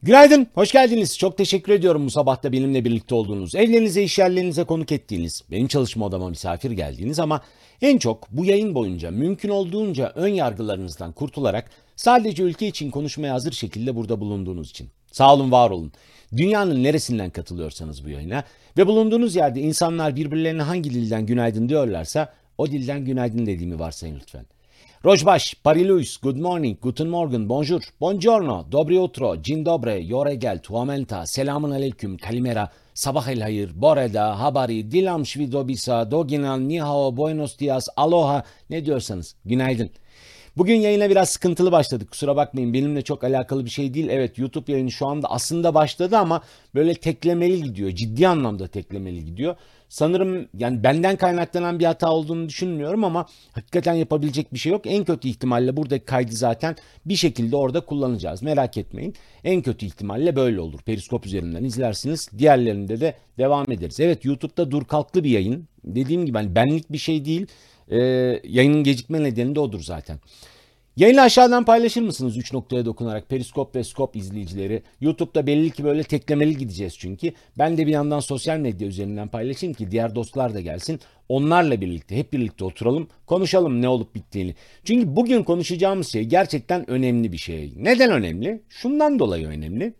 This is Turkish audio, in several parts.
Günaydın, hoş geldiniz. Çok teşekkür ediyorum bu sabah da benimle birlikte olduğunuz, evlerinize, iş yerlerinize konuk ettiğiniz, benim çalışma odama misafir geldiğiniz ama en çok bu yayın boyunca mümkün olduğunca ön yargılarınızdan kurtularak sadece ülke için konuşmaya hazır şekilde burada bulunduğunuz için. Sağ olun, var olun. Dünyanın neresinden katılıyorsanız bu yayına ve bulunduğunuz yerde insanlar birbirlerine hangi dilden günaydın diyorlarsa o dilden günaydın dediğimi varsayın lütfen. Rojbaş, Pariluis, Good morning, Guten Morgen, Bonjour, Buongiorno, Dobry utro, Dzień dobry, Yoregel, Tuamenta, Selamun aleyküm, Kalimera, Sabah el hayır, Boreda, Habari, Dilam Shvidobisa, Doginan, Nihao, Buenos dias, Aloha ne diyorsanız günaydın. Bugün yayına biraz sıkıntılı başladık. Kusura bakmayın, benimle çok alakalı bir şey değil. Evet, YouTube yayını şu anda aslında başladı ama böyle teklemeli gidiyor. Ciddi anlamda teklemeli gidiyor. Sanırım yani benden kaynaklanan bir hata olduğunu düşünmüyorum ama hakikaten yapabilecek bir şey yok. En kötü ihtimalle buradaki kaydı zaten bir şekilde orada kullanacağız. Merak etmeyin. En kötü ihtimalle böyle olur. Periskop üzerinden izlersiniz. Diğerlerinde de devam ederiz. Evet, YouTube'da dur kalklı bir yayın. Dediğim gibi hani benlik bir şey değil. Yayının gecikme nedeni de odur zaten. Yayını aşağıdan paylaşır mısınız 3 noktaya dokunarak Periskop ve Skop izleyicileri? YouTube'da belli ki böyle teklemeli gideceğiz çünkü. Ben de bir yandan sosyal medya üzerinden paylaşayım ki diğer dostlar da gelsin. Onlarla birlikte hep birlikte oturalım, konuşalım ne olup bittiğini. Çünkü bugün konuşacağımız şey gerçekten önemli bir şey. Neden önemli? Şundan dolayı önemli.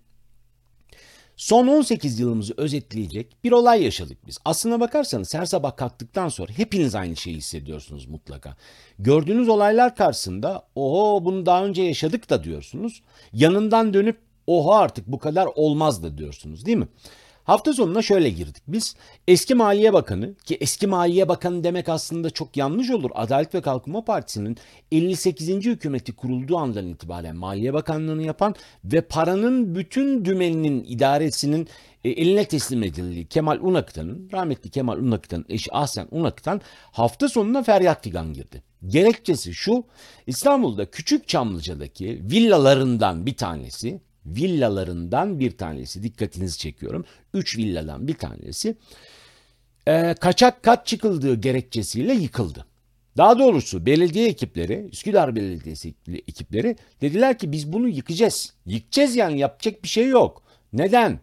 Son 18 yılımızı özetleyecek bir olay yaşadık biz. Aslına bakarsanız her sabah kalktıktan sonra hepiniz aynı şeyi hissediyorsunuz mutlaka. Gördüğünüz olaylar karşısında oho bunu daha önce yaşadık da diyorsunuz. Yanından dönüp oho artık bu kadar olmaz da diyorsunuz, değil mi? Hafta sonuna şöyle girdik biz. Eski Maliye Bakanı, ki eski Maliye Bakanı demek aslında çok yanlış olur. Adalet ve Kalkınma Partisi'nin 58. hükümeti kurulduğu andan itibaren Maliye Bakanlığı'nı yapan ve paranın bütün dümeninin idaresinin eline teslim edildiği Kemal Unakıtan'ın, rahmetli Kemal Unakıtan'ın eşi Ahsen Unakıtan hafta sonuna feryat figan girdi. Gerekçesi şu: İstanbul'da Küçük Çamlıca'daki villalarından bir tanesi, dikkatinizi çekiyorum, 3 villadan bir tanesi kaçak kat çıkıldığı gerekçesiyle yıkıldı. Daha doğrusu belediye ekipleri, Üsküdar Belediyesi ekipleri dediler ki biz bunu yıkacağız. Yıkacağız, yani yapacak bir şey yok. Neden?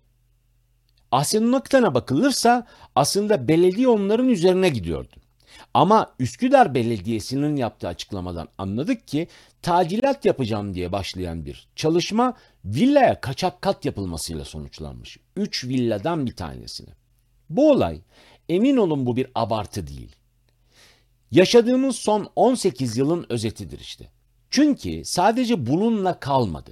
Ahsen Aktan'a bakılırsa aslında belediye onların üzerine gidiyordu. Ama Üsküdar Belediyesi'nin yaptığı açıklamadan anladık ki tadilat yapacağım diye başlayan bir çalışma villaya kaçak kat yapılmasıyla sonuçlanmış. 3 villadan bir tanesine. Bu olay, emin olun, bu bir abartı değil. Yaşadığımız son 18 yılın özetidir işte. Çünkü sadece bununla kalmadı.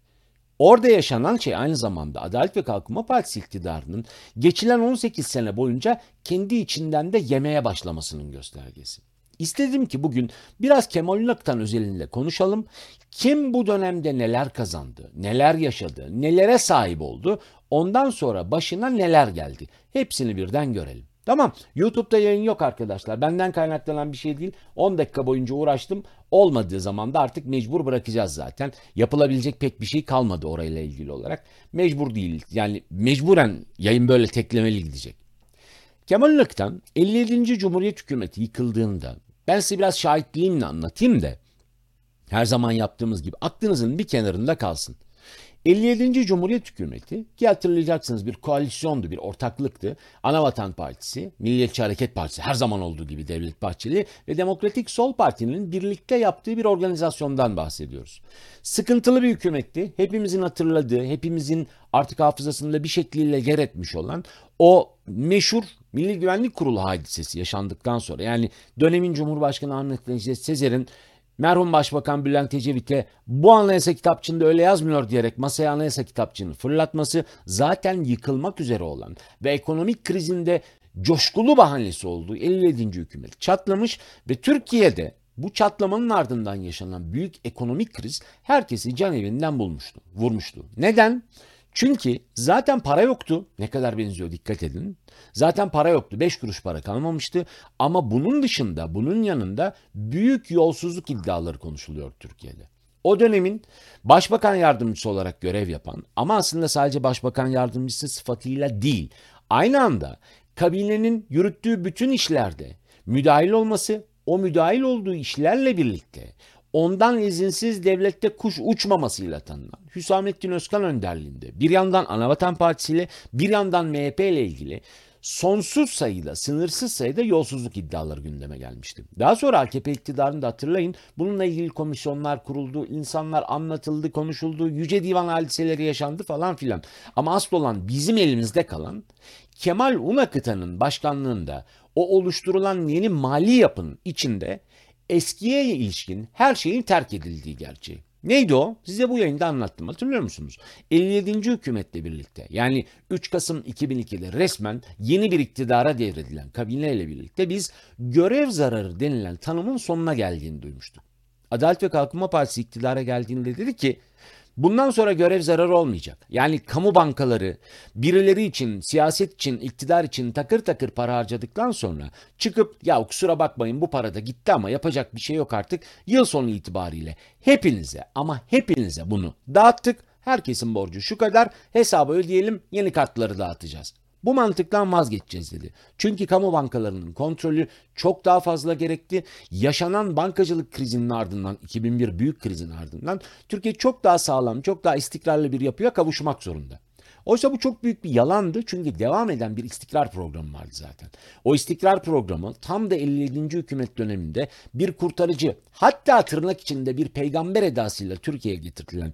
Orada yaşanan şey aynı zamanda Adalet ve Kalkınma Partisi iktidarının geçilen 18 sene boyunca kendi içinden de yemeye başlamasının göstergesi. İstedim ki bugün biraz Kemal Aktan özelinde konuşalım. Kim bu dönemde neler kazandı, neler yaşadı, nelere sahip oldu, ondan sonra başına neler geldi. Hepsini birden görelim. Tamam, YouTube'da yayın yok arkadaşlar. Benden kaynaklanan bir şey değil. 10 dakika boyunca uğraştım. Olmadığı zaman da artık mecbur bırakacağız zaten. Yapılabilecek pek bir şey kalmadı orayla ilgili olarak. Mecbur değil. Yani mecburen yayın böyle teklemeli gidecek. Kemal Aktan 57. Cumhuriyet Hükümeti yıkıldığında, ben size biraz şahitliğimle anlatayım da her zaman yaptığımız gibi aklınızın bir kenarında kalsın. 57. Cumhuriyet Hükümeti, ki hatırlayacaksınız, bir koalisyondu, bir ortaklıktı. Anavatan Partisi, Milliyetçi Hareket Partisi, her zaman olduğu gibi Devlet Bahçeli ve Demokratik Sol Parti'nin birlikte yaptığı bir organizasyondan bahsediyoruz. Sıkıntılı bir hükümetti. Hepimizin hatırladığı, hepimizin artık hafızasında bir şekliyle yer etmiş olan o meşhur Milli Güvenlik Kurulu hadisesi yaşandıktan sonra, yani dönemin Cumhurbaşkanı Ahmet Necdet Sezer'in merhum Başbakan Bülent Ecevit'e bu anayasa kitapçığında öyle yazmıyor diyerek masaya anayasa kitapçığını fırlatması, zaten yıkılmak üzere olan ve ekonomik krizinde coşkulu bahanesi olduğu 57. hükümet çatlamış ve Türkiye'de bu çatlamanın ardından yaşanan büyük ekonomik kriz herkesi can evinden vurmuştu. Neden? Çünkü zaten para yoktu. Ne kadar benziyor dikkat edin. Zaten para yoktu. 5 kuruş para kalmamıştı. Ama bunun dışında, bunun yanında büyük yolsuzluk iddiaları konuşuluyor Türkiye'de. O dönemin başbakan yardımcısı olarak görev yapan, ama aslında sadece başbakan yardımcısı sıfatıyla değil, aynı anda kabinenin yürüttüğü bütün işlerde müdahil olması, o müdahil olduğu işlerle birlikte ondan izinsiz devlette kuş uçmamasıyla tanınan Hüsamettin Özkan önderliğinde bir yandan Anavatan Partisi ile bir yandan MHP ile ilgili sonsuz sayıda, sınırsız sayıda yolsuzluk iddiaları gündeme gelmişti. Daha sonra AKP iktidarını da hatırlayın. Bununla ilgili komisyonlar kuruldu, insanlar anlatıldı, konuşuldu, Yüce Divan hadiseleri yaşandı falan filan. Ama asıl olan bizim elimizde kalan Kemal Unakıtan'ın başkanlığında o oluşturulan yeni mali yapının içinde eskiye ilişkin her şeyin terk edildiği gerçeği. Neydi o? Size bu yayında anlattım. Hatırlıyor musunuz? 57. hükümetle birlikte yani 3 Kasım 2002'de resmen yeni bir iktidara devredilen kabineyle birlikte biz görev zararı denilen tanımın sonuna geldiğini duymuştuk. Adalet ve Kalkınma Partisi iktidara geldiğinde dedi ki bundan sonra görev zararı olmayacak. Yani kamu bankaları birileri için, siyaset için, iktidar için takır takır para harcadıktan sonra çıkıp ya kusura bakmayın bu para da gitti ama yapacak bir şey yok artık. Yıl sonu itibariyle hepinize ama hepinize bunu dağıttık. Herkesin borcu şu kadar, hesabı ödeyelim, yeni kartları dağıtacağız. Bu mantıktan vazgeçeceğiz dedi. Çünkü kamu bankalarının kontrolü çok daha fazla gerekti. Yaşanan bankacılık krizinin ardından, 2001 büyük krizin ardından Türkiye çok daha sağlam, çok daha istikrarlı bir yapıya kavuşmak zorunda. Oysa bu çok büyük bir yalandı çünkü devam eden bir istikrar programı vardı zaten. O istikrar programı tam da 57. hükümet döneminde bir kurtarıcı, hatta tırnak içinde bir peygamber edasıyla Türkiye'ye getirilen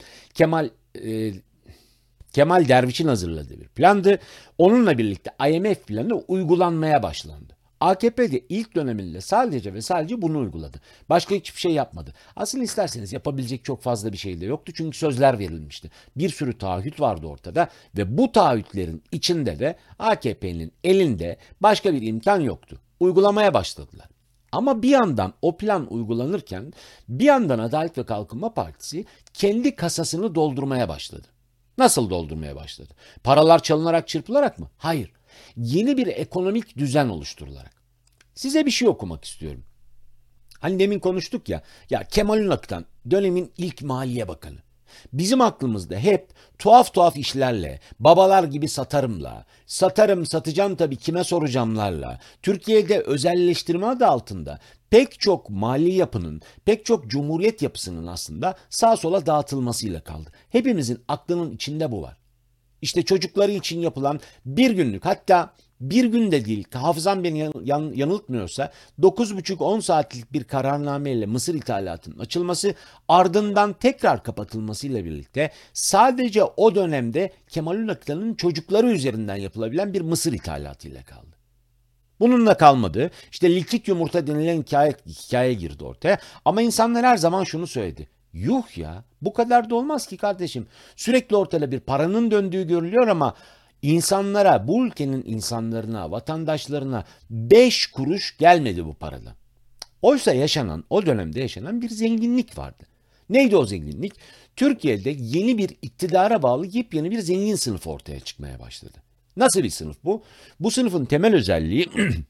Kemal Derviş'in hazırladığı bir plandı. Onunla birlikte IMF planı uygulanmaya başlandı. AKP de ilk döneminde sadece ve sadece bunu uyguladı. Başka hiçbir şey yapmadı. Aslında isterseniz yapabilecek çok fazla bir şey de yoktu çünkü sözler verilmişti. Bir sürü taahhüt vardı ortada ve bu taahhütlerin içinde de AKP'nin elinde başka bir imkan yoktu. Uygulamaya başladılar. Ama bir yandan o plan uygulanırken bir yandan Adalet ve Kalkınma Partisi kendi kasasını doldurmaya başladı. Nasıl doldurmaya başladı? Paralar çalınarak, çırpılarak mı? Hayır. Yeni bir ekonomik düzen oluşturularak. Size bir şey okumak istiyorum. Hani demin konuştuk ya Kemal Ünak'tan dönemin ilk Maliye Bakanı. Bizim aklımızda hep tuhaf tuhaf işlerle, babalar gibi satarımla, satarım satacağım tabii kime soracağımlarla, Türkiye'de özelleştirme adı altında pek çok mali yapının, pek çok cumhuriyet yapısının aslında sağa sola dağıtılmasıyla kaldı. Hepimizin aklının içinde bu var. İşte çocukları için yapılan bir günlük, hatta bir gün de değil, hafızam beni yanıltmıyorsa 9,5-10 saatlik bir kararnameyle Mısır ithalatının açılması, ardından tekrar kapatılmasıyla birlikte sadece o dönemde Kemal Ünak'ın çocukları üzerinden yapılabilen bir Mısır ithalatıyla kaldı. Bununla kalmadı. İşte likit yumurta denilen hikaye girdi ortaya. Ama insanlar her zaman şunu söyledi. Yuh ya, bu kadar da olmaz ki kardeşim. Sürekli ortada bir paranın döndüğü görülüyor ama insanlara, bu ülkenin insanlarına, vatandaşlarına 5 kuruş gelmedi bu paradan. Oysa o dönemde yaşanan bir zenginlik vardı. Neydi o zenginlik? Türkiye'de yeni bir iktidara bağlı yepyeni bir zengin sınıf ortaya çıkmaya başladı. Nasıl bir sınıf bu? Bu sınıfın temel özelliği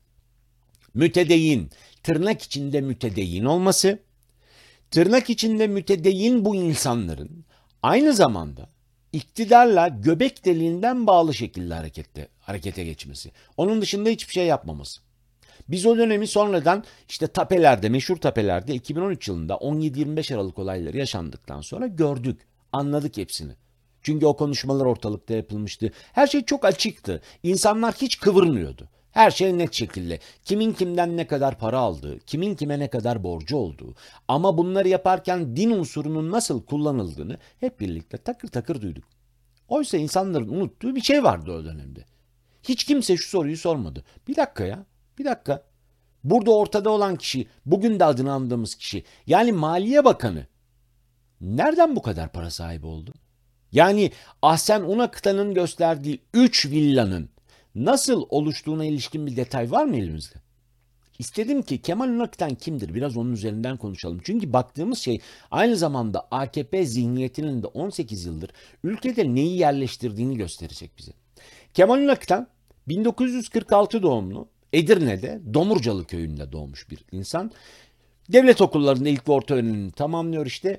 mütedeyyin, tırnak içinde mütedeyyin olması, tırnak içinde mütedeyyin bu insanların aynı zamanda iktidarla göbek deliğinden bağlı şekilde harekete geçmesi. Onun dışında hiçbir şey yapmaması. Biz o dönemi sonradan işte meşhur tapelerde 2013 yılında 17-25 Aralık olayları yaşandıktan sonra gördük, anladık hepsini. Çünkü o konuşmalar ortalıkta yapılmıştı. Her şey çok açıktı. İnsanlar hiç kıvırmıyordu. Her şey net şekilde. Kimin kimden ne kadar para aldığı, kimin kime ne kadar borcu olduğu. Ama bunları yaparken din unsurunun nasıl kullanıldığını hep birlikte takır takır duyduk. Oysa insanların unuttuğu bir şey vardı o dönemde. Hiç kimse şu soruyu sormadı. Bir dakika ya, bir dakika. Burada ortada olan kişi, bugün de adını andığımız kişi, yani Maliye Bakanı nereden bu kadar para sahibi oldu? Yani Ahsen Unakıtan'ın gösterdiği 3 villanın nasıl oluştuğuna ilişkin bir detay var mı elimizde? İstedim ki Kemal Ünakıtan kimdir? Biraz onun üzerinden konuşalım. Çünkü baktığımız şey aynı zamanda AKP zihniyetinin de 18 yıldır ülkede neyi yerleştirdiğini gösterecek bize. Kemal Ünakıtan 1946 doğumlu, Edirne'de Domurcalı köyünde doğmuş bir insan. Devlet okullarında ilk ve orta öğrenimini tamamlıyor işte.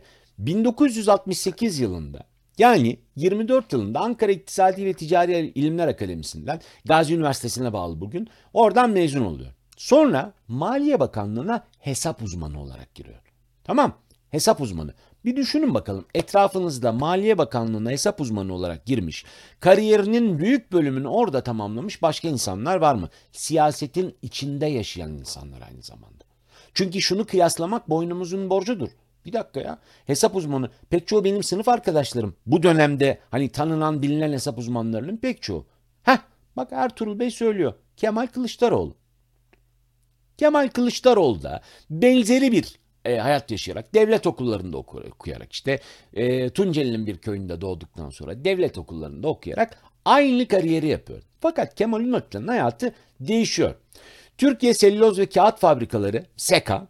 1968 yılında, yani 24 yılında Ankara İktisadi ve Ticari İlimler Akademisi'nden, Gazi Üniversitesi'ne bağlı bugün, oradan mezun oluyor. Sonra Maliye Bakanlığı'na hesap uzmanı olarak giriyor. Tamam, hesap uzmanı. Bir düşünün bakalım, etrafınızda Maliye Bakanlığı'na hesap uzmanı olarak girmiş, kariyerinin büyük bölümünü orada tamamlamış başka insanlar var mı? Siyasetin içinde yaşayan insanlar aynı zamanda. Çünkü şunu kıyaslamak boynumuzun borcudur. Bir dakika ya, hesap uzmanı pek çoğu benim sınıf arkadaşlarım. Bu dönemde hani tanınan bilinen hesap uzmanlarının pek çoğu. Heh, bak Ertuğrul Bey söylüyor, Kemal Kılıçdaroğlu. Kemal Kılıçdaroğlu da benzeri bir hayat yaşayarak, devlet okullarında okuyarak, işte Tunceli'nin bir köyünde doğduktan sonra devlet okullarında okuyarak aynı kariyeri yapıyor. Fakat Kemal Ünal'ın hayatı değişiyor. Türkiye Selüloz ve Kağıt Fabrikaları (SEKA)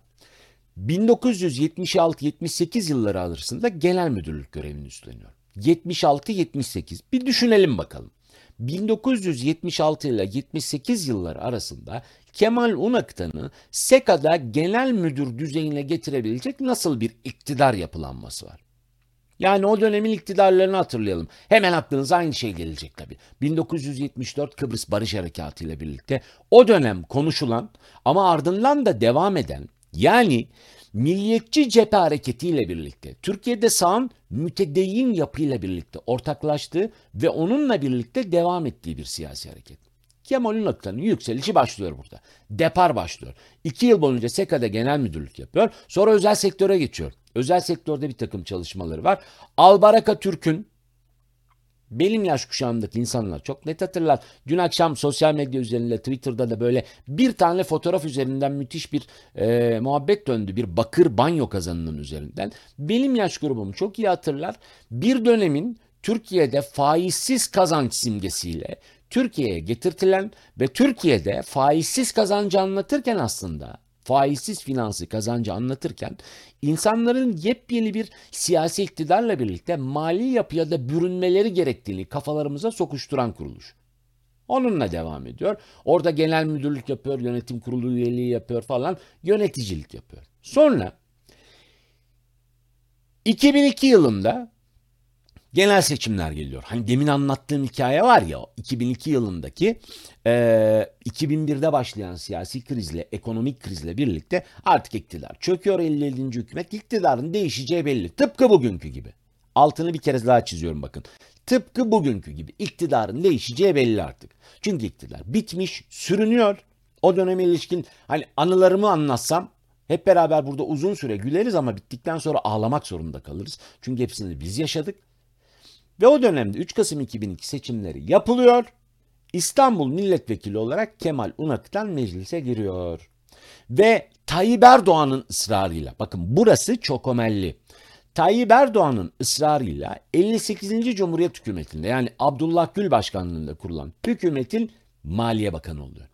1976-78 yılları arasında genel müdürlük görevini üstleniyor. 76-78, bir düşünelim bakalım. 1976 ile 78 yılları arasında Kemal Unaktan'ı SEKA'da genel müdür düzeyine getirebilecek nasıl bir iktidar yapılanması var? Yani o dönemin iktidarlarını hatırlayalım. Hemen aklınıza aynı şey gelecek tabii. 1974 Kıbrıs Barış Harekatı ile birlikte o dönem konuşulan ama ardından da devam eden, yani milliyetçi cephe hareketiyle birlikte Türkiye'de sağın mütedeyyin yapıyla birlikte ortaklaştığı ve onunla birlikte devam ettiği bir siyasi hareket. Kemal Ünal'ın yükselişi başlıyor burada. Depar başlıyor. 2 yıl boyunca SEKA'da genel müdürlük yapıyor. Sonra özel sektöre geçiyor. Özel sektörde bir takım çalışmaları var. Albaraka Türk'ün, benim yaş kuşağımdaki insanlar çok net hatırlar. Dün akşam sosyal medya üzerinde, Twitter'da da böyle bir tane fotoğraf üzerinden müthiş bir muhabbet döndü. Bir bakır banyo kazanının üzerinden. Benim yaş grubum çok iyi hatırlar. Bir dönemin Türkiye'de faizsiz kazanç simgesiyle Türkiye'ye getirtilen ve Türkiye'de faizsiz kazancı anlatırken, aslında faizsiz finansı kazancı anlatırken, insanların yepyeni bir siyasi iktidarla birlikte mali yapıya da bürünmeleri gerektiğini kafalarımıza sokuşturan kuruluş. Onunla devam ediyor. Orada genel müdürlük yapıyor, yönetim kurulu üyeliği yapıyor falan, yöneticilik yapıyor. Sonra 2002 yılında genel seçimler geliyor. Hani demin anlattığım hikaye var ya, 2002 yılındaki 2001'de başlayan siyasi krizle, ekonomik krizle birlikte artık iktidar çöküyor. 57. hükümet, iktidarın değişeceği belli. Tıpkı bugünkü gibi. Altını bir kere daha çiziyorum bakın. Tıpkı bugünkü gibi iktidarın değişeceği belli artık. Çünkü iktidar bitmiş, sürünüyor. O döneme ilişkin hani anılarımı anlatsam hep beraber burada uzun süre güleriz ama bittikten sonra ağlamak zorunda kalırız. Çünkü hepsini biz yaşadık. Ve o dönemde 3 Kasım 2002 seçimleri yapılıyor. İstanbul milletvekili olarak Kemal Unaktan meclise giriyor. Ve Tayyip Erdoğan'ın ısrarıyla, bakın burası çok önemli. Tayyip Erdoğan'ın ısrarıyla 58. Cumhuriyet hükümetinde, yani Abdullah Gül başkanlığında kurulan hükümetin Maliye Bakanı oluyor.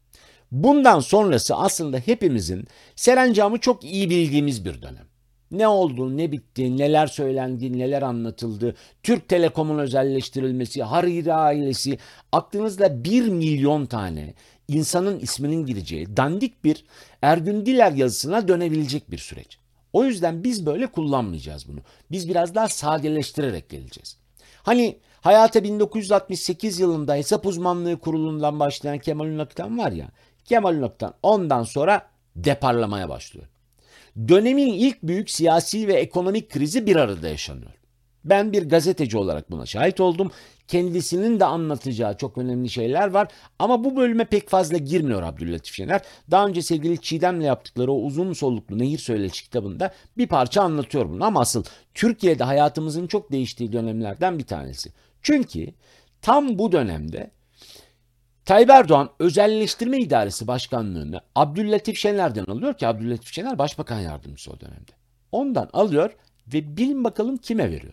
Bundan sonrası aslında hepimizin serencamı çok iyi bildiğimiz bir dönem. Ne oldu, ne bitti, neler söylendi, neler anlatıldı, Türk Telekom'un özelleştirilmesi, Hariri ailesi, aklınızda 1 milyon tane insanın isminin gireceği dandik bir Ergün Diler yazısına dönebilecek bir süreç. O yüzden biz böyle kullanmayacağız bunu. Biz biraz daha sadeleştirerek geleceğiz. Hani hayata 1968 yılında hesap uzmanlığı kurulundan başlayan Kemal Ünaktan var ya, Kemal Ünaktan ondan sonra deparlamaya başlıyor. Dönemin ilk büyük siyasi ve ekonomik krizi bir arada yaşanıyor. Ben bir gazeteci olarak buna şahit oldum. Kendisinin de anlatacağı çok önemli şeyler var. Ama bu bölüme pek fazla girmiyor Abdüllatif Şener. Daha önce sevgili Çiğdem'le yaptıkları o uzun soluklu Nehir Söyleşi kitabında bir parça anlatıyor bunu. Ama asıl Türkiye'de hayatımızın çok değiştiği dönemlerden bir tanesi. Çünkü tam bu dönemde Tayyip Erdoğan Özelleştirme İdaresi Başkanlığı'nı Abdüllatif Şener'den alıyor ki Abdüllatif Şener Başbakan Yardımcısı o dönemde. Ondan alıyor ve bilin bakalım kime veriyor?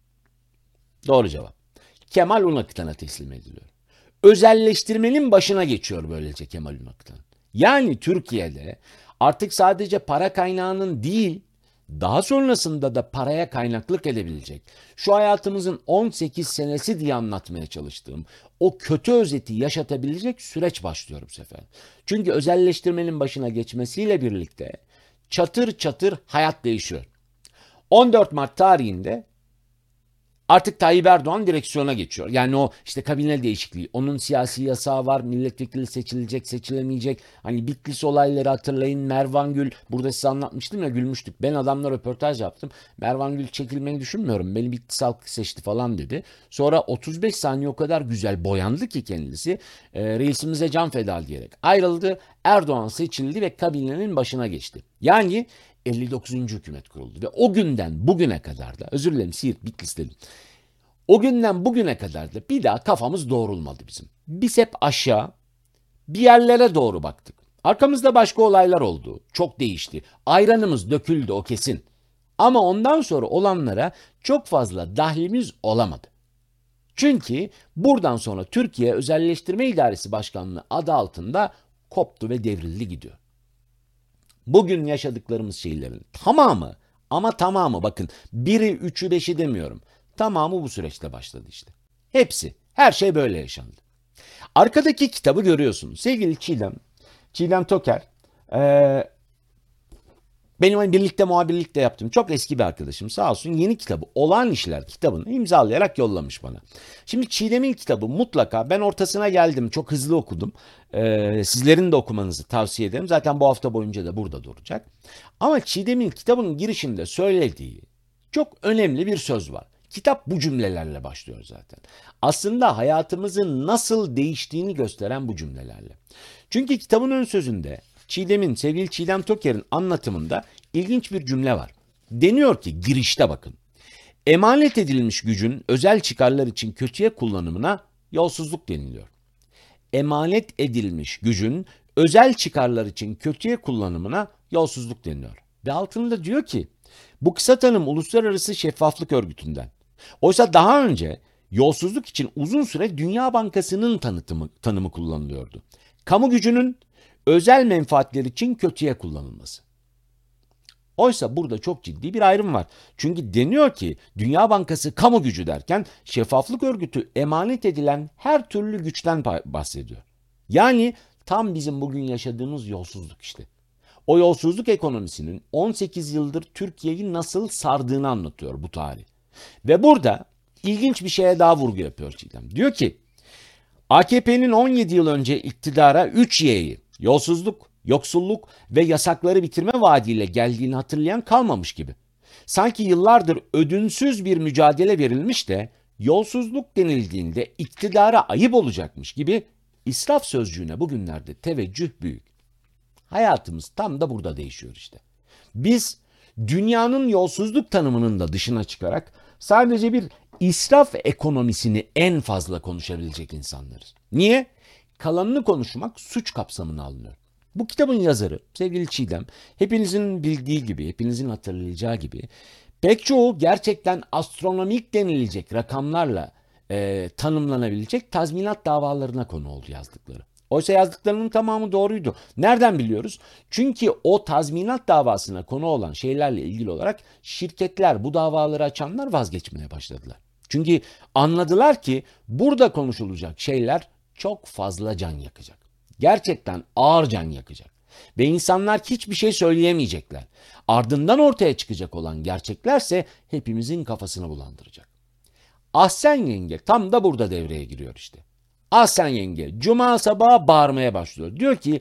Doğru cevap. Kemal Unaktan'a teslim ediliyor. Özelleştirmenin başına geçiyor böylece Kemal Unaktan. Yani Türkiye'de artık sadece para kaynağının değil, daha sonrasında da paraya kaynaklık edebilecek, şu hayatımızın 18 senesi diye anlatmaya çalıştığım o kötü özeti yaşatabilecek süreç başlıyor bu sefer. Çünkü özelleştirmenin başına geçmesiyle birlikte çatır çatır hayat değişiyor. 14 Mart tarihinde Artık Tayyip Erdoğan direksiyona geçiyor. Yani o işte kabine değişikliği, onun siyasi yasağı var, milletvekili seçilecek, seçilemeyecek. Hani Bitlis olayları hatırlayın, Mervan Gül, burada size anlatmıştım ya, gülmüştük. Ben adamla röportaj yaptım. Mervan Gül çekilmeyi düşünmüyorum, beni Bitlis halkı seçti falan dedi. Sonra 35 saniye o kadar güzel boyandı ki kendisi, reisimize can feda diyerek ayrıldı. Erdoğan seçildi ve kabinenin başına geçti. Yani 59. hükümet kuruldu ve o günden bugüne kadar da, özür dilerim Siirt Bitlis dedim. O günden bugüne kadar da bir daha kafamız doğrulmadı bizim. Biz hep aşağı, bir yerlere doğru baktık. Arkamızda başka olaylar oldu. Çok değişti. Ayranımız döküldü, o kesin. Ama ondan sonra olanlara çok fazla dahlimiz olamadı. Çünkü buradan sonra Türkiye Özelleştirme İdaresi Başkanlığı adı altında koptu ve devrildi gidiyor. Bugün yaşadıklarımız şeylerin tamamı, ama tamamı, bakın, biri, üçü, beşi demiyorum. Tamamı bu süreçte başladı işte. Hepsi. Her şey böyle yaşandı. Arkadaki kitabı görüyorsunuz. Sevgili Çiğdem Toker, benim hani birlikte muhabirlik de yaptım. Çok eski bir arkadaşım, sağ olsun, yeni kitabı Olağan İşler kitabını imzalayarak yollamış bana. Şimdi Çiğdem'in kitabı mutlaka, ben ortasına geldim, çok hızlı okudum. Sizlerin de okumanızı tavsiye ederim. Zaten bu hafta boyunca da burada duracak. Ama Çiğdem'in kitabının girişinde söylediği çok önemli bir söz var. Kitap bu cümlelerle başlıyor zaten. Aslında hayatımızın nasıl değiştiğini gösteren bu cümlelerle. Çünkü kitabın ön sözünde sevgili Çiğdem Toker'in anlatımında ilginç bir cümle var. Deniyor ki, girişte bakın, emanet edilmiş gücün özel çıkarlar için kötüye kullanımına yolsuzluk deniliyor. Emanet edilmiş gücün özel çıkarlar için kötüye kullanımına yolsuzluk deniliyor. Ve altında diyor ki, bu kısa tanım Uluslararası Şeffaflık Örgütü'nden. Oysa daha önce yolsuzluk için uzun süre Dünya Bankası'nın tanımı kullanılıyordu. Kamu gücünün özel menfaatler için kötüye kullanılması. Oysa burada çok ciddi bir ayrım var. Çünkü deniyor ki Dünya Bankası kamu gücü derken şeffaflık örgütü emanet edilen her türlü güçten bahsediyor. Yani tam bizim bugün yaşadığımız yolsuzluk işte. O yolsuzluk ekonomisinin 18 yıldır Türkiye'yi nasıl sardığını anlatıyor bu tarih. Ve burada ilginç bir şeye daha vurgu yapıyor Çiğdem. Diyor ki, AKP'nin 17 yıl önce iktidara 3Y'yi, yolsuzluk, yoksulluk ve yasakları bitirme vaadiyle geldiğini hatırlayan kalmamış gibi. Sanki yıllardır ödünsüz bir mücadele verilmiş de yolsuzluk denildiğinde iktidara ayıp olacakmış gibi israf sözcüğüne bugünlerde teveccüh büyük. Hayatımız tam da burada değişiyor işte. Biz dünyanın yolsuzluk tanımının da dışına çıkarak sadece bir israf ekonomisini en fazla konuşabilecek insanlarız. Niye? Kalanını konuşmak suç kapsamına alınıyor. Bu kitabın yazarı sevgili Çiğdem, hepinizin bildiği gibi, hepinizin hatırlayacağı gibi, pek çoğu gerçekten astronomik denilecek rakamlarla tanımlanabilecek tazminat davalarına konu oldu yazdıkları. Oysa yazdıklarının tamamı doğruydu. Nereden biliyoruz? Çünkü o tazminat davasına konu olan şeylerle ilgili olarak şirketler, bu davaları açanlar vazgeçmeye başladılar. Çünkü anladılar ki burada konuşulacak şeyler çok fazla can yakacak. Gerçekten ağır can yakacak. Ve insanlar hiçbir şey söyleyemeyecekler. Ardından ortaya çıkacak olan gerçeklerse hepimizin kafasını bulandıracak. Ahsen yenge tam da burada devreye giriyor işte. Ahsen yenge cuma sabahı bağırmaya başlıyor. Diyor ki,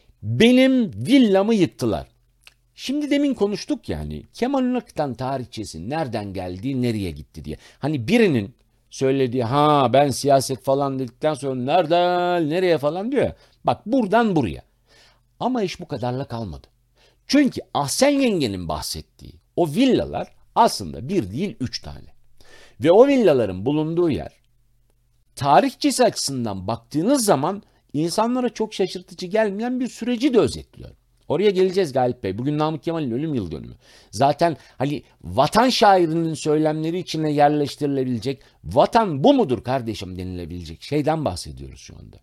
benim villamı yıktılar. Şimdi demin konuştuk yani, Kemal Ünak'tan tarihçesi nereden geldi, nereye gitti diye. Hani birinin söylediği, ben siyaset falan dedikten sonra nereden nereye falan diyor ya. Bak, buradan buraya. Ama iş bu kadarla kalmadı. Çünkü Ahsen yengenin bahsettiği o villalar aslında bir değil 3 tane. Ve o villaların bulunduğu yer, tarihçesi açısından baktığınız zaman insanlara çok şaşırtıcı gelmeyen bir süreci de özetliyor. Oraya geleceğiz Galip Bey. Bugün Namık Kemal'in ölüm yıl dönümü. Zaten hani vatan şairinin söylemleri içine yerleştirilebilecek, vatan bu mudur kardeşim denilebilecek şeyden bahsediyoruz şu anda.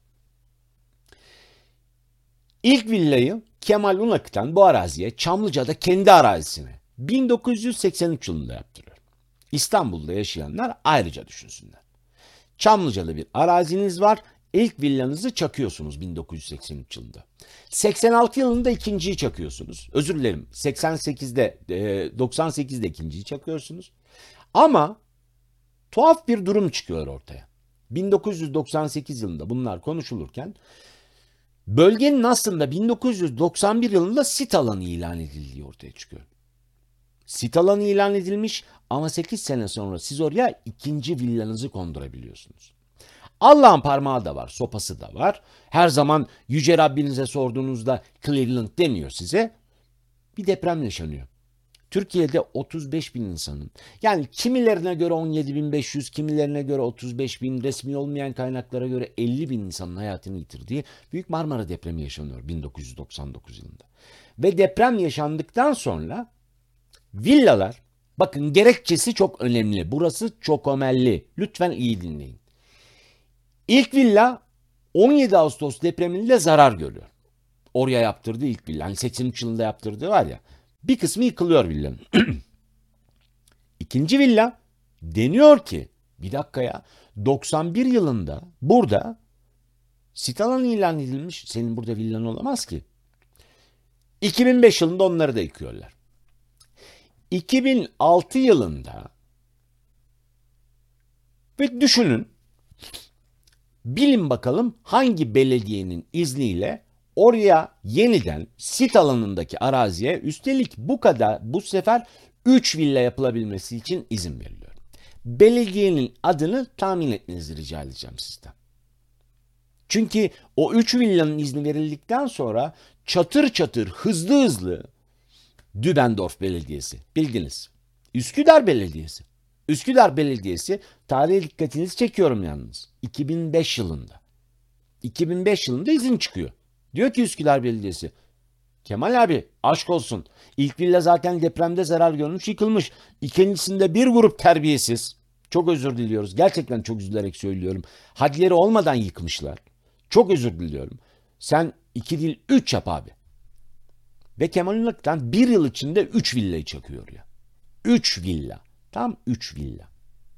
İlk villayı Kemal Unak'tan bu araziye, Çamlıca'da kendi arazisine 1983 yılında yaptırıyor. İstanbul'da yaşayanlar ayrıca düşünsünler. Çamlıca'da bir araziniz var. İlk villanızı çakıyorsunuz 1983 yılında. 86 yılında ikinciyi çakıyorsunuz. Özür dilerim. 98'de 98'de ikinciyi çakıyorsunuz. Ama tuhaf bir durum çıkıyor ortaya. 1998 yılında bunlar konuşulurken bölgenin aslında 1991 yılında sit alanı ilan edildiği ortaya çıkıyor. Sit alanı ilan edilmiş ama 8 sene sonra siz oraya ikinci villanızı kondurabiliyorsunuz. Allah'ın parmağı da var, sopası da var. Her zaman Yüce Rabbinize sorduğunuzda Cleveland demiyor size. Bir deprem yaşanıyor. Türkiye'de 35 bin insanın, yani kimilerine göre 17.500, kimilerine göre 35 bin, resmi olmayan kaynaklara göre 50 bin insanın hayatını yitirdiği Büyük Marmara depremi yaşanıyor 1999 yılında. Ve deprem yaşandıktan sonra villalar, bakın gerekçesi çok önemli, burası çok önemli, lütfen iyi dinleyin. İlk villa 17 Ağustos depreminde zarar görüyor. Oraya yaptırdığı ilk villa, hani 83 yılında yaptırdığı var ya, bir kısmı yıkılıyor villanın. İkinci villa deniyor ki bir dakika ya, 91 yılında burada sit alanı ilan edilmiş, senin burada villan olamaz ki. 2005 yılında onları da yıkıyorlar. 2006 yılında ve düşünün, bilin bakalım hangi belediyenin izniyle oraya yeniden sit alanındaki araziye, üstelik bu sefer 3 villa yapılabilmesi için izin veriliyor. Belediyenin adını tahmin etmenizi rica edeceğim sizden. Çünkü o 3 villanın izni verildikten sonra çatır çatır, hızlı hızlı Dübendorf Belediyesi, bildiniz. Üsküdar Belediyesi. Üsküdar Belediyesi, tarihe dikkatinizi çekiyorum yalnız. 2005 yılında. 2005 yılında izin çıkıyor. Diyor ki Üsküdar Belediyesi, Kemal abi aşk olsun. İlk villa zaten depremde zarar görmüş, yıkılmış. İkincisinde bir grup terbiyesiz. Çok özür diliyoruz. Gerçekten çok üzülerek söylüyorum. Hadleri olmadan yıkmışlar. Çok özür diliyorum. Sen 2 değil 3 yap abi. Ve Kemal Ünlük'ten 1 yıl içinde 3 villayı çakıyor ya. 3 villa. Tam 3 villa.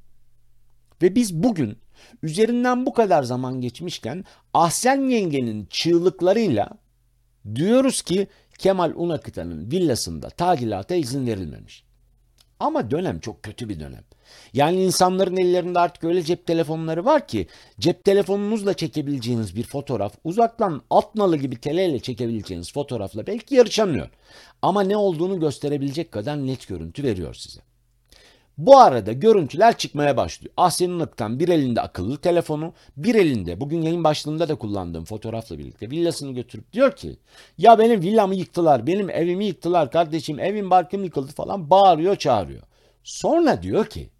Ve biz bugün üzerinden bu kadar zaman geçmişken Ahsen yengenin çığlıklarıyla diyoruz ki Kemal Unakıtan'ın villasında tadilata izin verilmemiş. Ama dönem çok kötü bir dönem. Yani insanların ellerinde artık öyle cep telefonları var ki cep telefonunuzla çekebileceğiniz bir fotoğraf uzaktan atnalı gibi teleyle çekebileceğiniz fotoğrafla belki yarışamıyor. Ama ne olduğunu gösterebilecek kadar net görüntü veriyor size. Bu arada görüntüler çıkmaya başlıyor. Ahsen Unakıtan bir elinde akıllı telefonu, bir elinde bugün yayın başlığında da kullandığım fotoğrafla birlikte villasını götürüp diyor ki ya benim villamı yıktılar, benim evimi yıktılar kardeşim, evim barkım yıkıldı falan, bağırıyor çağırıyor. Sonra diyor ki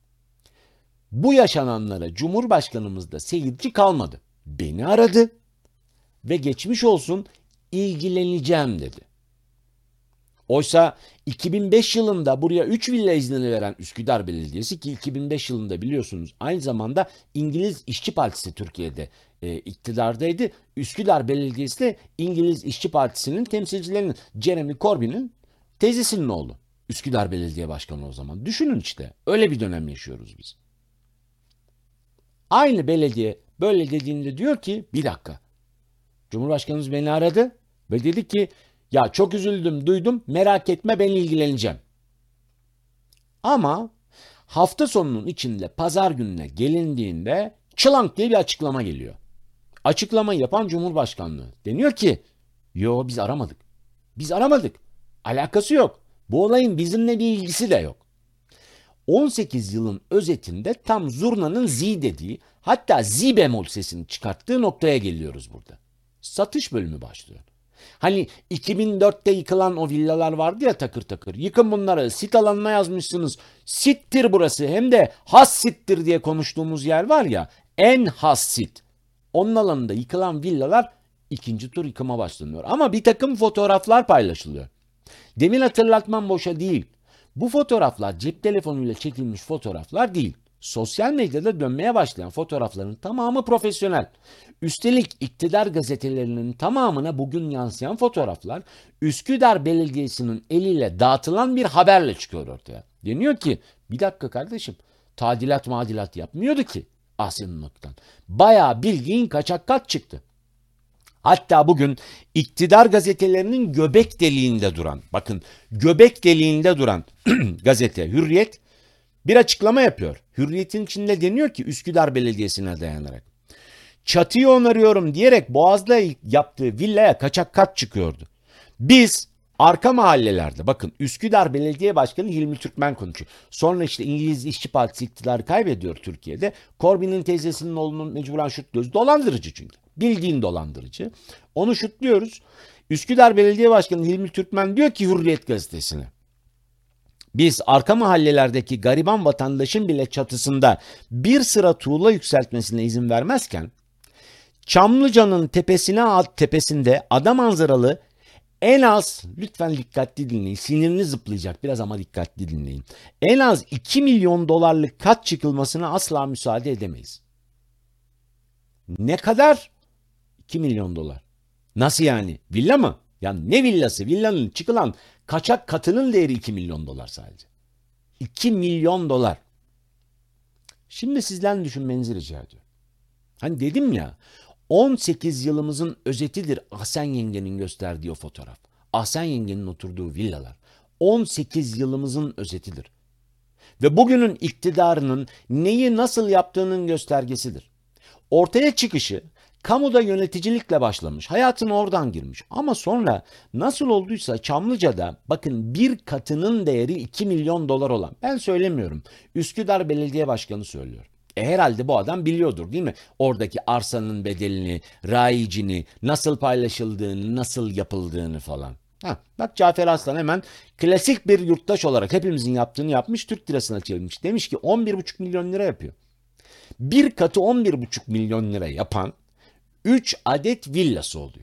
bu yaşananlara Cumhurbaşkanımız da seyirci kalmadı. Beni aradı ve geçmiş olsun ilgileneceğim dedi. Oysa 2005 yılında buraya 3 villa iznini veren Üsküdar Belediyesi, ki 2005 yılında biliyorsunuz aynı zamanda İngiliz İşçi Partisi Türkiye'de iktidardaydı. Üsküdar Belediyesi de İngiliz İşçi Partisi'nin temsilcilerinin, Jeremy Corbyn'in teyzesinin oğlu. Üsküdar Belediye Başkanı o zaman. Düşünün işte, öyle bir dönem yaşıyoruz biz. Aynı belediye böyle dediğinde diyor ki bir dakika, Cumhurbaşkanımız beni aradı ve dedi ki ya çok üzüldüm, duydum, merak etme ben ilgileneceğim. Ama hafta sonunun içinde pazar gününe gelindiğinde çılank diye bir açıklama geliyor. Açıklamayı yapan Cumhurbaşkanlığı. Deniyor ki yo biz aramadık. Biz aramadık. Alakası yok. Bu olayın bizimle bir ilgisi de yok. 18 yılın özetinde tam zurnanın zi dediği, hatta zi bemol sesini çıkarttığı noktaya geliyoruz burada. Satış bölümü başlıyor. Hani 2004'te yıkılan o villalar vardı ya takır takır. Yıkın bunları, sit alanına yazmışsınız. Sittir burası, hem de has sittir diye konuştuğumuz yer var ya, en has sit. Onun alanında yıkılan villalar ikinci tur yıkıma başlanıyor. Ama bir takım fotoğraflar paylaşılıyor. Demin hatırlatmam boşa değil. Bu fotoğraflar cep telefonuyla çekilmiş fotoğraflar değil. Sosyal medyada dönmeye başlayan fotoğrafların tamamı profesyonel. Üstelik iktidar gazetelerinin tamamına bugün yansıyan fotoğraflar Üsküdar Belediyesi'nin eliyle dağıtılan bir haberle çıkıyor ortaya. Deniyor ki bir dakika kardeşim, tadilat yapmıyordu ki Ahsen Unakıtan. Bayağı bildiğin kaçak kat çıktı. Hatta bugün iktidar gazetelerinin göbek deliğinde duran, bakın göbek deliğinde duran gazete Hürriyet, Bir açıklama yapıyor. Hürriyet'in içinde deniyor ki Üsküdar Belediyesi'ne dayanarak. Çatıyı onarıyorum diyerek Boğaz'da yaptığı villaya kaçak kat çıkıyordu. Biz arka mahallelerde, bakın Üsküdar Belediye Başkanı Hilmi Türkmen konuşuyor. Sonra işte İngiliz İşçi Partisi iktidarı kaybediyor Türkiye'de. Corbyn'in teyzesinin oğlunu mecburen şutluyoruz. Dolandırıcı çünkü. Bildiğin dolandırıcı. Onu şutluyoruz. Üsküdar Belediye Başkanı Hilmi Türkmen diyor ki Hürriyet gazetesine. Biz arka mahallelerdeki gariban vatandaşın bile çatısında bir sıra tuğla yükseltmesine izin vermezken Çamlıca'nın tepesinde ada manzaralı en az, lütfen dikkatli dinleyin, siniriniz zıplayacak biraz ama dikkatli dinleyin. En az 2 milyon dolarlık kat çıkılmasına asla müsaade edemeyiz. Ne kadar? 2 milyon dolar. Nasıl yani? Villa mı? Ya ne villası? Villanın çıkılan kaçak katının değeri 2 milyon dolar sadece. 2 milyon dolar. Şimdi sizden düşünmenizi rica ediyorum. Hani dedim ya, 18 yılımızın özetidir Ahsen yengenin gösterdiği o fotoğraf. Ahsen yengenin oturduğu villalar. 18 yılımızın özetidir. Ve bugünün iktidarının neyi nasıl yaptığının göstergesidir. Ortaya çıkışı kamuda yöneticilikle başlamış. Hayatına oradan girmiş. Ama sonra nasıl olduysa Çamlıca'da bakın bir katının değeri 2 milyon dolar olan, ben söylemiyorum, Üsküdar Belediye Başkanı söylüyor. Herhalde bu adam biliyordur değil mi? Oradaki arsanın bedelini, rayicini, nasıl paylaşıldığını, nasıl yapıldığını falan. Bak Cafer Aslan hemen klasik bir yurttaş olarak hepimizin yaptığını yapmış, Türk lirasına çevirmiş. Demiş ki 11,5 milyon lira yapıyor. Bir katı 11,5 milyon lira yapan 3 adet villası oluyor.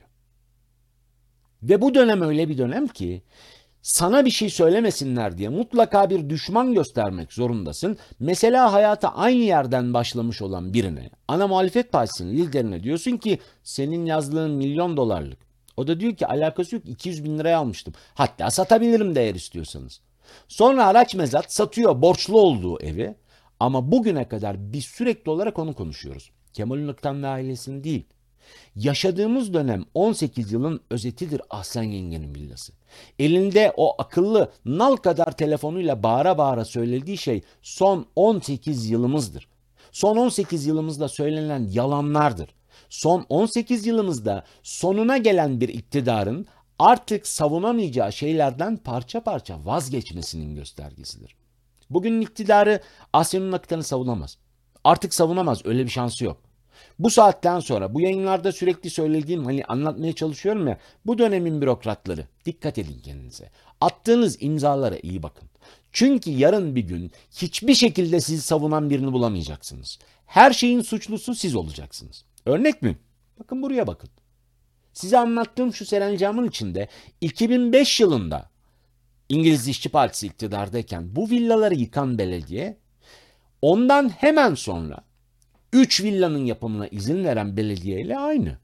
Ve bu dönem öyle bir dönem ki sana bir şey söylemesinler diye mutlaka bir düşman göstermek zorundasın. Mesela hayata aynı yerden başlamış olan birine, ana muhalefet partisinin liderine diyorsun ki senin yazdığın milyon dolarlık. O da diyor ki alakası yok, 200 bin liraya almıştım. Hatta satabilirim de eğer istiyorsanız. Sonra araç mezat satıyor borçlu olduğu evi. Ama bugüne kadar biz sürekli olarak onu konuşuyoruz. Kemal Ünlük'ten ve ailesinin değil. Yaşadığımız dönem 18 yılın özetidir Ahsen yengenin villası. Elinde o akıllı nal kadar telefonuyla bağıra bağıra söylediği şey son 18 yılımızdır. Son 18 yılımızda söylenen yalanlardır. Son 18 yılımızda sonuna gelen bir iktidarın artık savunamayacağı şeylerden parça parça vazgeçmesinin göstergesidir. Bugünün iktidarı Asya'nın akıtını savunamaz. Artık savunamaz, öyle bir şansı yok. Bu saatten sonra bu yayınlarda sürekli söylediğim, hani anlatmaya çalışıyorum ya, bu dönemin bürokratları dikkat edin kendinize. Attığınız imzalara iyi bakın. Çünkü yarın bir gün hiçbir şekilde sizi savunan birini bulamayacaksınız. Her şeyin suçlusu siz olacaksınız. Örnek mi? Bakın buraya bakın. Size anlattığım şu serencamın içinde 2005 yılında İngiliz İşçi Partisi iktidardayken bu villaları yıkan belediye, ondan hemen sonra 3 villanın yapımına izin veren belediye ile aynı.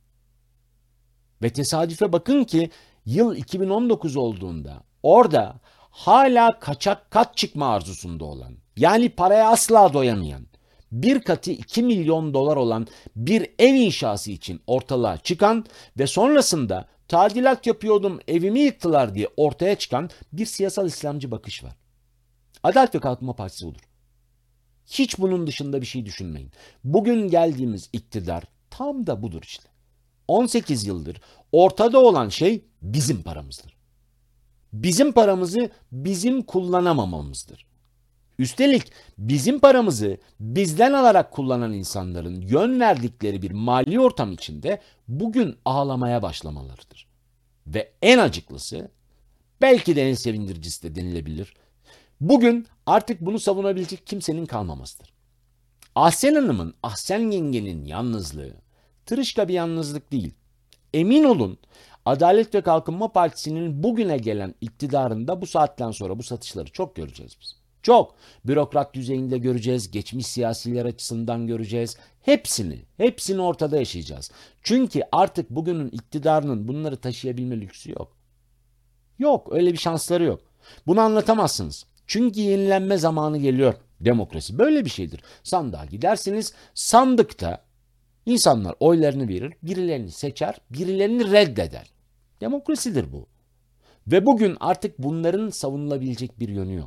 Ve tesadüfe bakın ki yıl 2019 olduğunda orada hala kaçak kat çıkma arzusunda olan, yani paraya asla doyamayan, bir katı 2 milyon dolar olan bir ev inşası için ortalığa çıkan ve sonrasında tadilat yapıyordum evimi yıktılar diye ortaya çıkan bir siyasal İslamcı bakış var. Adalet ve Kalkınma Partisi odur. Hiç bunun dışında bir şey düşünmeyin. Bugün geldiğimiz iktidar tam da budur işte. 18 yıldır ortada olan şey bizim paramızdır. Bizim paramızı bizim kullanamamamızdır. Üstelik bizim paramızı bizden alarak kullanan insanların yön verdikleri bir mali ortam içinde bugün ağlamaya başlamalarıdır. Ve en acıklısı, belki de en sevindiricisi de denilebilir, bugün artık bunu savunabilecek kimsenin kalmamasıdır. Ahsen Hanım'ın, Ahsen yengenin yalnızlığı, tırışka bir yalnızlık değil. Emin olun, Adalet ve Kalkınma Partisi'nin bugüne gelen iktidarında bu saatten sonra bu satışları çok göreceğiz biz. Çok. Bürokrat düzeyinde göreceğiz, geçmiş siyasiler açısından göreceğiz. Hepsini ortada yaşayacağız. Çünkü artık bugünün iktidarının bunları taşıyabilme lüksü yok. Yok, öyle bir şansları yok. Bunu anlatamazsınız. Çünkü yenilenme zamanı geliyor. Demokrasi böyle bir şeydir. Sandığa gidersiniz, sandıkta insanlar oylarını verir, birilerini seçer, birilerini reddeder. Demokrasidir bu. Ve bugün artık bunların savunulabilecek bir yönü yok.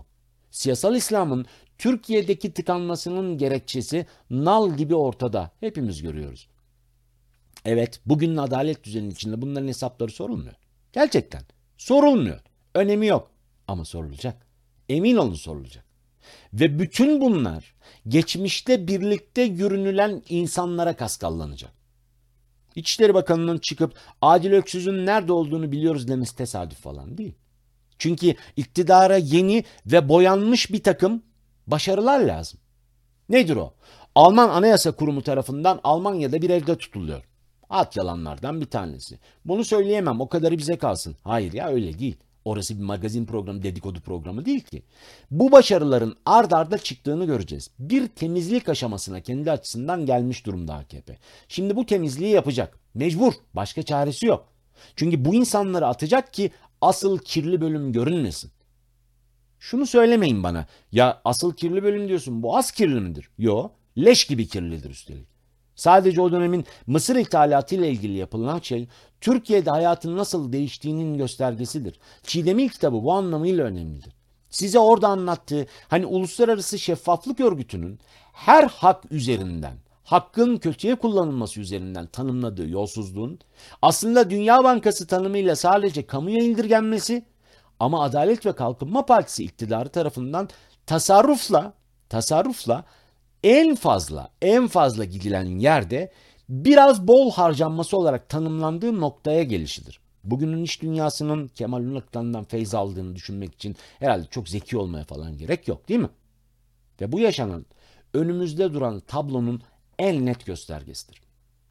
Siyasal İslam'ın Türkiye'deki tıkanmasının gerekçesi nal gibi ortada. Hepimiz görüyoruz. Evet, bugünün adalet düzeninin içinde bunların hesapları sorulmuyor. Gerçekten sorulmuyor. Önemi yok. Ama sorulacak. Emin olun sorulacak. Ve bütün bunlar geçmişte birlikte yürünülen insanlara kaskallanacak. İçişleri Bakanı'nın çıkıp Adil Öksüz'ün nerede olduğunu biliyoruz demesi tesadüf falan değil. Çünkü iktidara yeni ve boyanmış bir takım başarılar lazım. Nedir o? Alman Anayasa Kurumu tarafından Almanya'da bir evde tutuluyor. At yalanlardan bir tanesi. Bunu söyleyemem, o kadarı bize kalsın. Hayır ya, öyle değil. Orası bir magazin programı, dedikodu programı değil ki. Bu başarıların ard arda çıktığını göreceğiz. Bir temizlik aşamasına kendi açısından gelmiş durumda AKP. Şimdi bu temizliği yapacak. Mecbur. Başka çaresi yok. Çünkü bu insanları atacak ki asıl kirli bölüm görünmesin. Şunu söylemeyin bana. Ya asıl kirli bölüm diyorsun. Bu az kirli midir? Yo. Leş gibi kirlidir üstelik. Sadece o dönemin Mısır ithalatı ile ilgili yapılan şey Türkiye'de hayatın nasıl değiştiğinin göstergesidir. Çiğdem'in kitabı bu anlamıyla önemlidir. Size orada anlattığı hani Uluslararası Şeffaflık Örgütü'nün her hak üzerinden, hakkın kötüye kullanılması üzerinden tanımladığı yolsuzluğun aslında Dünya Bankası tanımıyla sadece kamuya indirgenmesi ama Adalet ve Kalkınma Partisi iktidarı tarafından tasarrufla en fazla gidilen yerde biraz bol harcanması olarak tanımlandığı noktaya gelişidir. Bugünün iş dünyasının Kemal Ünal'dan feyz aldığını düşünmek için herhalde çok zeki olmaya falan gerek yok, değil mi? Ve bu yaşanan önümüzde duran tablonun en net göstergesidir.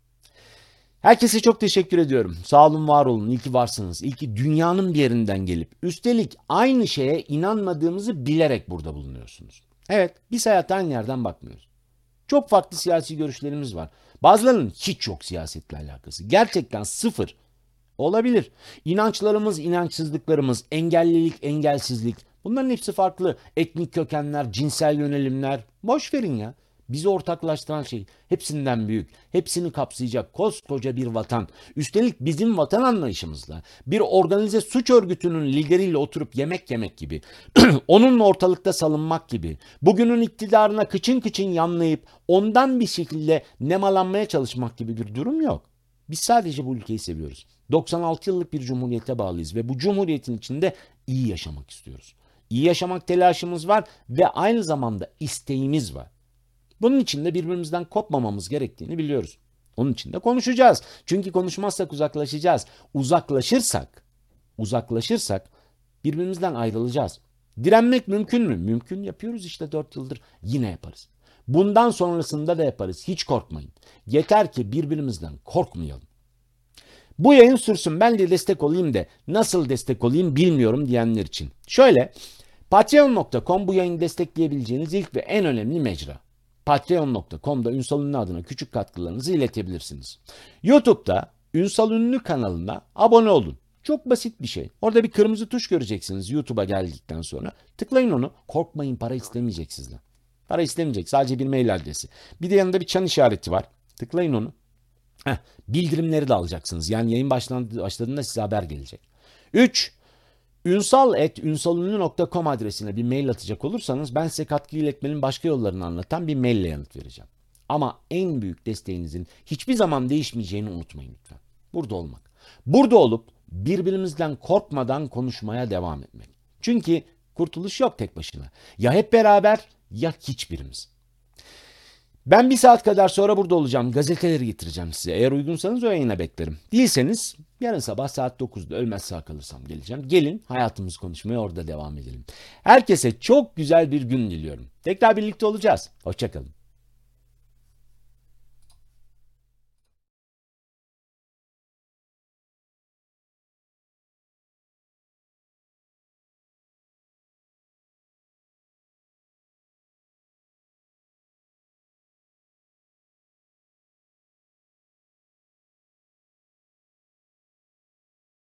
Herkese çok teşekkür ediyorum. Sağ olun, var olun. İyi ki varsınız. İyi ki dünyanın bir yerinden gelip üstelik aynı şeye inanmadığımızı bilerek burada bulunuyorsunuz. Evet, biz hayata aynı yerden bakmıyoruz. Çok farklı siyasi görüşlerimiz var. Bazılarının hiç yok siyasetle alakası. Gerçekten sıfır. Olabilir. İnançlarımız, inançsızlıklarımız, engellilik, engelsizlik. Bunların hepsi farklı. Etnik kökenler, cinsel yönelimler. Boş verin ya. Bizi ortaklaştıran şey hepsinden büyük, hepsini kapsayacak koskoca bir vatan. Üstelik bizim vatan anlayışımızla bir organize suç örgütünün lideriyle oturup yemek yemek gibi, onunla ortalıkta salınmak gibi, bugünün iktidarına kıçın kıçın yanlayıp ondan bir şekilde nemalanmaya çalışmak gibi bir durum yok. Biz sadece bu ülkeyi seviyoruz. 96 yıllık bir cumhuriyete bağlıyız ve bu cumhuriyetin içinde iyi yaşamak istiyoruz. İyi yaşamak telaşımız var ve aynı zamanda isteğimiz var. Bunun için de birbirimizden kopmamamız gerektiğini biliyoruz. Onun için de konuşacağız. Çünkü konuşmazsak uzaklaşacağız. Uzaklaşırsak birbirimizden ayrılacağız. Direnmek mümkün mü? Mümkün, yapıyoruz işte 4 yıldır. Yine yaparız. Bundan sonrasında da yaparız. Hiç korkmayın. Yeter ki birbirimizden korkmayalım. Bu yayın sürsün, ben de destek olayım da nasıl destek olayım bilmiyorum diyenler için. Şöyle, patreon.com bu yayını destekleyebileceğiniz ilk ve en önemli mecra. Patreon.com'da Ünsal Ünlü adına küçük katkılarınızı iletebilirsiniz. YouTube'da Ünsal Ünlü kanalına abone olun. Çok basit bir şey. Orada bir kırmızı tuş göreceksiniz YouTube'a geldikten sonra. Tıklayın onu. Korkmayın, para istemeyecek sizden. Para istemeyecek. Sadece bir mail adresi. Bir de yanında bir çan işareti var. Tıklayın onu. Bildirimleri de alacaksınız. Yani yayın başladığında size haber gelecek. 3. ünsal@ünsalünlü.com adresine bir mail atacak olursanız ben size katkı iletmenin başka yollarını anlatan bir maille yanıt vereceğim. Ama en büyük desteğinizin hiçbir zaman değişmeyeceğini unutmayın lütfen. Burada olmak. Burada olup birbirimizden korkmadan konuşmaya devam etmek. Çünkü kurtuluş yok tek başına. Ya hep beraber ya hiçbirimiz. Ben bir saat kadar sonra burada olacağım. Gazeteleri getireceğim size. Eğer uygunsanız o yayına beklerim. Değilseniz yarın sabah saat 9'da ölmez sağ kalırsam geleceğim. Gelin hayatımızı konuşmaya orada devam edelim. Herkese çok güzel bir gün diliyorum. Tekrar birlikte olacağız. Hoşça kalın.